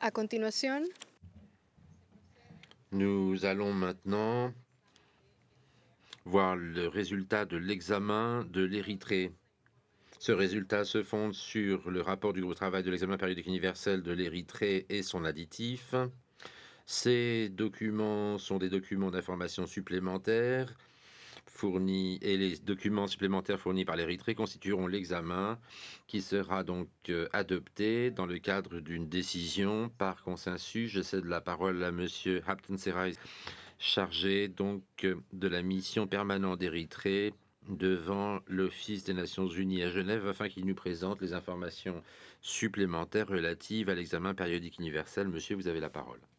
A continuación, Nous allons maintenant voir le résultat de l'examen de l'Érythrée. Ce résultat se fonde sur le rapport du groupe de travail de l'examen périodique universel de l'Érythrée et son additif. Ces documents sont des documents d'information supplémentaires fournis et les documents supplémentaires fournis par l'Érythrée constitueront l'examen qui sera donc adopté dans le cadre d'une décision par consensus. Je cède la parole à Monsieur Hapton Serai, chargé donc de la mission permanente d'Érythrée devant l'Office des Nations Unies à Genève afin qu'il nous présente les informations supplémentaires relatives à l'examen périodique universel. Monsieur, vous avez la parole.